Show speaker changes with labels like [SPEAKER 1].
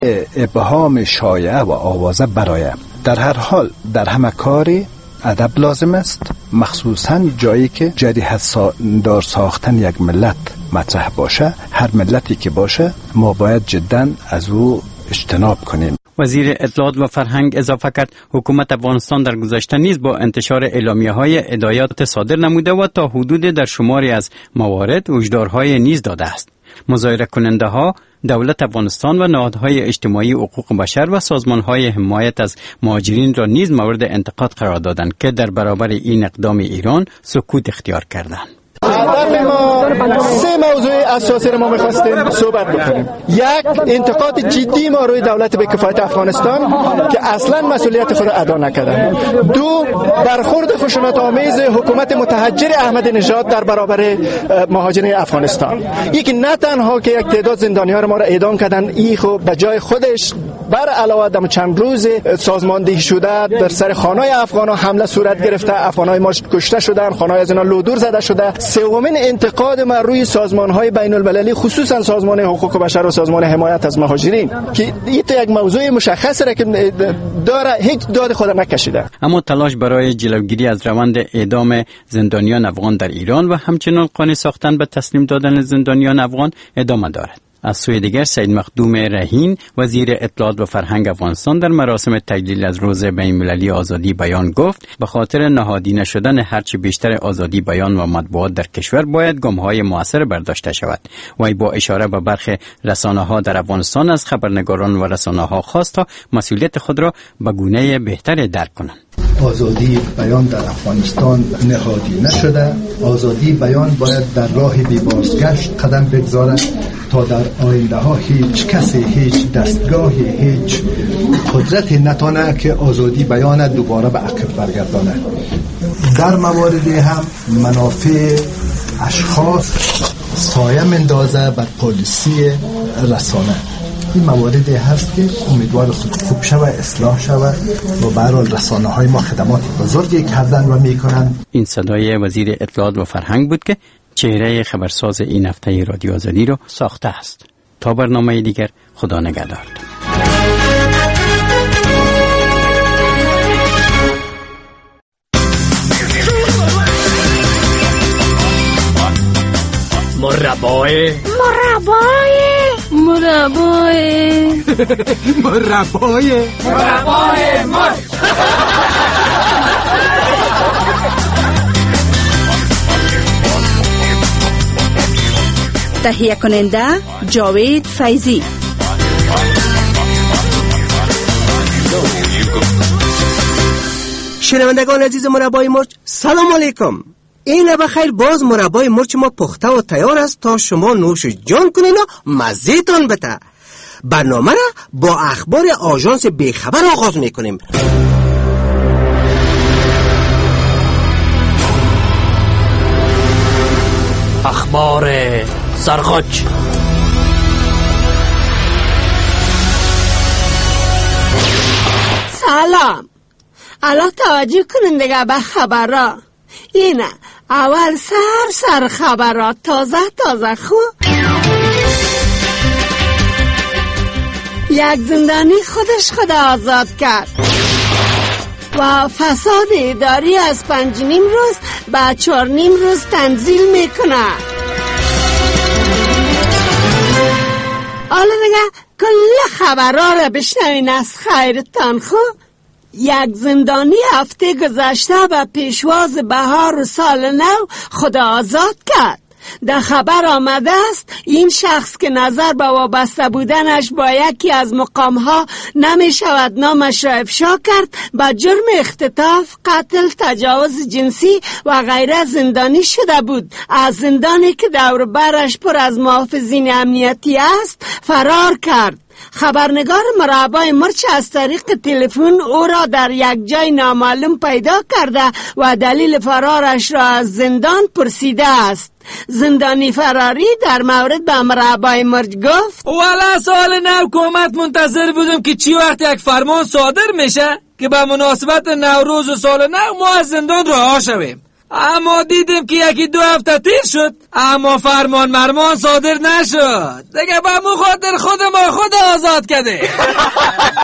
[SPEAKER 1] ابهام شایعه و آوازه برایم. در هر حال در همه کاری ادب لازم است، مخصوصا جایی که جریحت دار ساختن یک ملت مطرح باشه. هر ملتی که باشه ما باید جدا از او اجتناب کنیم.
[SPEAKER 2] وزیر اطلاعات و فرهنگ اضافه کرد حکومت افغانستان در گذشته نیز با انتشار اعلامیه‌های هدایات صادر نموده و تا حدود در شماری از موارد هشدارهای نیز داده است. مظاهره کننده ها دولت افغانستان و نهادهای اجتماعی حقوق بشر و سازمانهای حمایت از مهاجرین را نیز مورد انتقاد قرار دادند که در برابر این اقدام ایران سکوت اختیار کردند.
[SPEAKER 3] هدف ما 3 موضوع اساسی رو ما می‌خواستیم صحبت بکنیم. یک، انتقاد جدی ما روی دولت به کفایت افغانستان که اصلا مسئولیت خود ادا نکردن. 2، برخورد خشونت‌آمیز حکومت متحجر احمدی نژاد در برابر مهاجرین افغانستان. یک، نه تنها که یک تعداد زندانی‌ها ما را اعدام کردن، این خب به جای خودش بر علاوه در چند روز سازماندهی شده در سر خانه‌های افغان‌ها حمله صورت گرفته، افغان‌های ما کشته شدن، خانه‌های از اینا لودور زده شده. سومین انتقاد ما روی سازمان‌های بین‌المللی خصوصا سازمان حقوق بشر و سازمان حمایت از مهاجرین که این یک موضوع مشخص را که داره هیچ داد خود نکشیده.
[SPEAKER 2] اما تلاش برای جلوگیری از روند اعدام زندانیان افغان در ایران و همچنین قانع ساختن به تسلیم دادن زندانیان افغان ادامه دارد. از سوی دیگر سید مخدوم رهین وزیر اطلاعات و فرهنگ افغانستان در مراسم تجلیل از روز بین‌المللی آزادی بیان گفت به خاطر نهادینه شدن هرچه بیشتر آزادی بیان و مطبوعات در کشور باید گام‌های مؤثر برداشته شود. وی با اشاره به برخی رسانه‌ها در افغانستان از خبرنگاران و رسانه‌ها خواست تا مسئولیت خود را به گونه بهتری درک کنند.
[SPEAKER 4] آزادی بیان در افغانستان نهادی نشده. آزادی بیان باید در راه بی بازگشت قدم بگذارد تا در آینده ها هیچ کسی، هیچ دستگاهی، هیچ قدرتی نتونه که آزادی بیان دوباره به عقب برگردانه. در مواردی هم منافع اشخاص سایه مندازه بر پالیسی رسانه. این مواردی هست که امیدوار خوب شوه، اصلاح شوه و به هر حال رسانه‌های ما خدمات بزرگی کردن و میکنن.
[SPEAKER 2] این صدای وزیر اطلاعات و فرهنگ بود که چهره خبرساز این هفته رادیو آزادی رو ساخته است. تا برنامه دیگر، خدا نگهدار.
[SPEAKER 5] مربای
[SPEAKER 6] تهیه کننده جاوید فیضی.
[SPEAKER 7] شنوندگان عزیز مربای مرچ، سلام علیکم. این بخیر، باز مربای مرچ ما پخته و تیار است تا شما نوش جان کنین و مزیتان بده. برنامه را با اخبار آژانس بیخبر آغاز میکنیم.
[SPEAKER 5] اخبار سرخوش.
[SPEAKER 8] سلام. الان توجه کنین دیگه به خبرها. اینه اول سر خبرات تازه خوب. یک زندانی خود آزاد کرد و فساد اداری از 5.5 روز به 4.5 روز تنزیل میکنه. حالا دیگه کل خبرها را بشنوین از خیرتان خوب. یک زندانی هفته گذشته به پیشواز بهار و سال نو خدا آزاد کرد. در خبر آمده است این شخص که نظر به وابسته بودنش با یکی از مقامها نمی شود نامش را افشا کرد، به جرم اختطاف، قتل، تجاوز جنسی و غیره زندانی شده بود. از زندانی که دور برش پر از محافظین امنیتی است فرار کرد. خبرنگار مربای مرچ از طریق تلفن او را در یک جای نامعلوم پیدا کرده و دلیل فرارش را از زندان پرسیده است. زندانی فراری در مورد به مربای مرچ گفت:
[SPEAKER 9] والا سال نو حکومت منتظر بودم که چی وقت یک فرمان صادر میشه که به مناسبت نوروز و سال نو ما از زندان رها شویم. اما دیدیم که یکی 2 هفته تیر شد اما فرمان مرمان صادر نشد. دیگه به مو خاطر خود ما خود آزاد کرده.